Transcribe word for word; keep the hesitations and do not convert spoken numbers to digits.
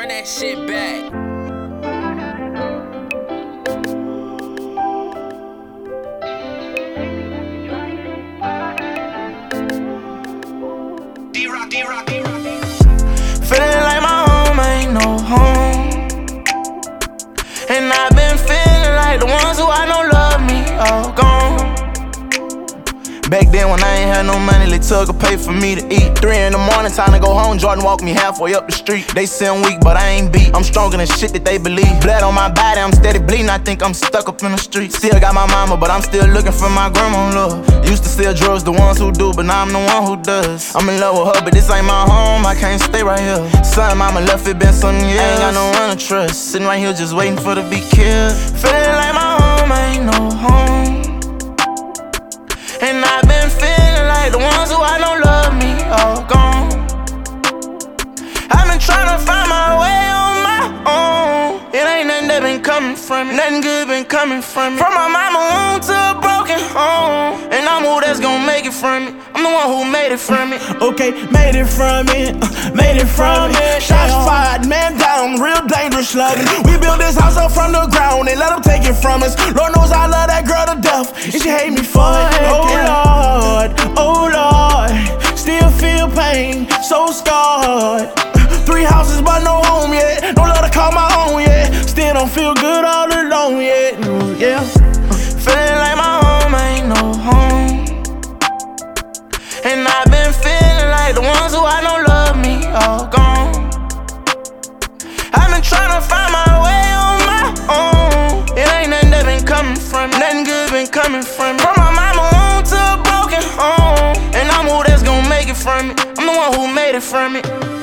that shit back. D-Rock, D-Rock, D-Rock. Feeling like my home ain't no home. And I've been feeling like the ones who I know love me all gone. Back then when I ain't had no money, they took a pay for me to eat. Three in the morning, time to go home. Jordan walked me halfway up the street. They say I'm weak, but I ain't beat. I'm stronger than shit that they believe. Blood on my body, I'm steady bleeding. I think I'm stuck up in the street. Still got my mama, but I'm still looking for my grandma love. Used to sell drugs, the ones who do, but now I'm the one who does. I'm in love with her, but this ain't my home. I can't stay right here. Son, mama left, it been some years. I ain't got no one to trust. Sitting right here just waiting for to be killed. Feeling like my home ain't no home. And I've been feeling like the ones who I know love me all gone. I've been trying to find my way on my own. It ain't nothing that been coming from me. Nothing good been coming from me. From my mama womb to a broken home. And I'm who that's gonna make it from me. I'm the one who made it from me. Okay, made it from it, uh, made it from it. Shots fired, man down, real dangerous slugging. We built this house up from the ground and let them take it from us. Lord knows I love that girl to death, and she hate me for it. Oh Lord, oh Lord, still feel pain, so scarred. Three houses but no home yet, don't let her call my own yet. Still don't feel good all alone yet, mm, yeah. Feeling like my home ain't no home. And I've been feeling like the ones who I know love me all gone. I've been trying to find my way on my own. It ain't nothing that been coming from me. Nothing good been coming from me. From my mama womb to a broken home. And I'm who that's gonna make it from me. I'm the one who made it from it.